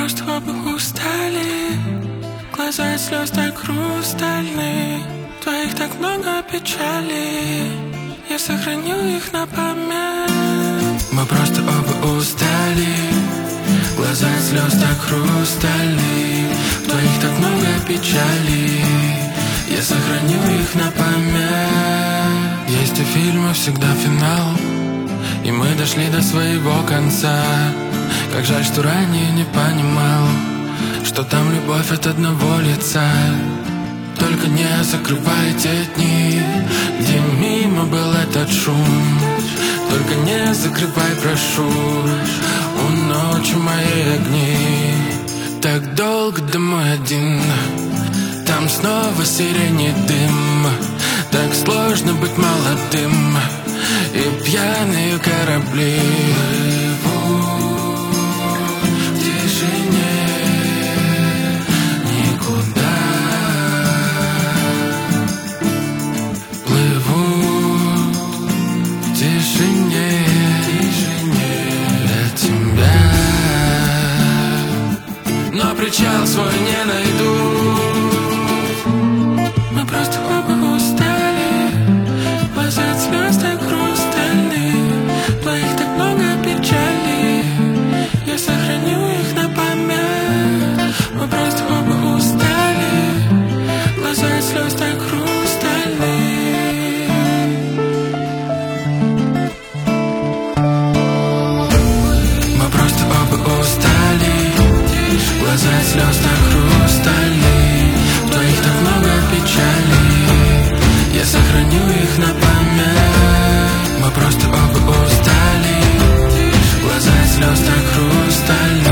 просто оба устали. Глаза от слез так хрустальные. Твоих так много печали. Я сохраню их на память. Мы просто оба устали. Глаза от слез так хрустальные. В твоих так много печали. Я сохраню их на память. Есть у фильма всегда финал, и мы дошли до своего конца. Как жаль, что ранее не понимал, что там любовь от одного лица. Только не закрывайте дни, где мимо был этот шум. Только не закрывай, прошу, у ночи мои огни. Так долго домой один, там снова сирени дым. Так сложно быть молодым, и пьяные корабли плывут в тишине никуда. Плывут в тишине для тебя. Но причал свой не найду. Мы просто оба устали. Глаза от слез так хрустальные. Твоих так много печали. Я сохраню их на память. Мы просто оба устали. Глаза от слез так хрустальные. Мы просто оба устали. Глаза от слез так хрустальные. В твоих так много печали. Я сохраню их на память. Мы просто оба устали. Глаза от слез так хрустальные.